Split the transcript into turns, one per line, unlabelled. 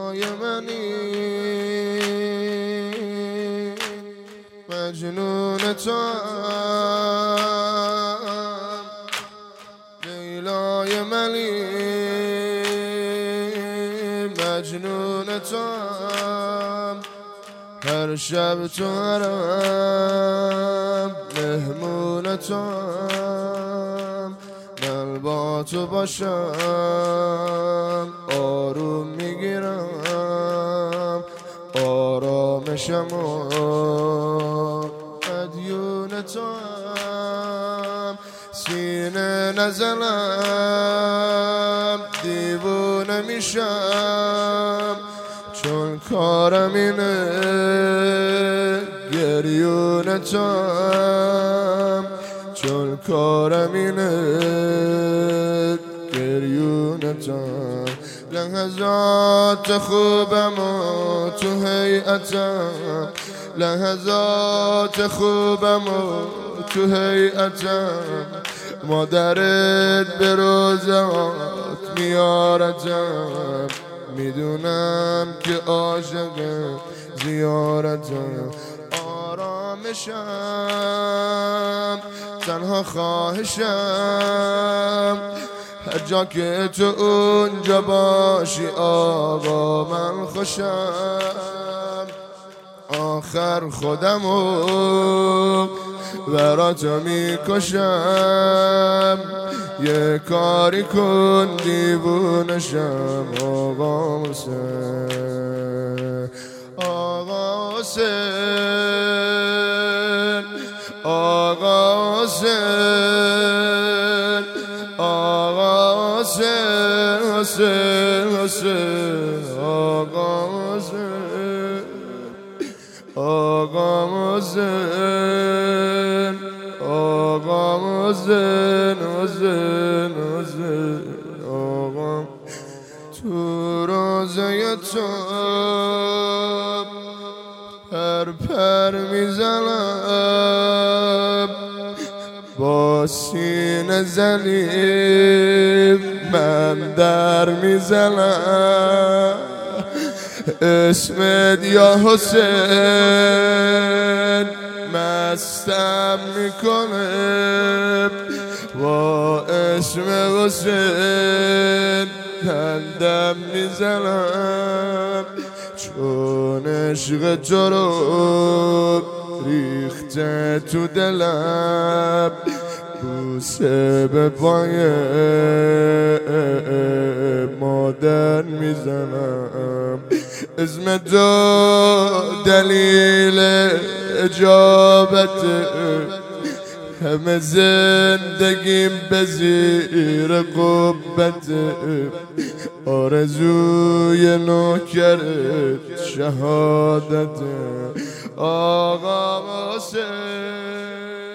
لیلای منی مجنون توام لیلای منی مجنون توام هر شب تو حرم مهمون توام من با تو باشم آروم میگیرم آرامشم و مدیون توام سینه نزنم دیوونه میشم چون کارم اینه گریون توام چون کارم اینه گریون توام لحظات خوبم و تو هیئتم لحظات خوبم و تو هیئتم مادرت به روزات میارتم میدونم که عاشق زیارتم آرامشم تنها خواهشم هر جا که تو اونجا باشی آقا من خوشم آخر خودمو برا تو میکشم یه کاری کن دیوونشم آقا حسین آقا حسین آقا حسین آقا حسین حسین حسین آقا حسین آقا حسین آقا حسین حسین حسین آقا تو روزه تو پر میزنم با سینه زنی من در میزنم اسمت یا حسین مستم میکنه با اسم حسین دندم میزنم چون عشق تو رو ریخته تو دلم بوسه به پای مادر میزنم اسم تو دلیل اجابت همه زندگیم به زیر قبت آرزوی نوکرت شهادت آقا حسین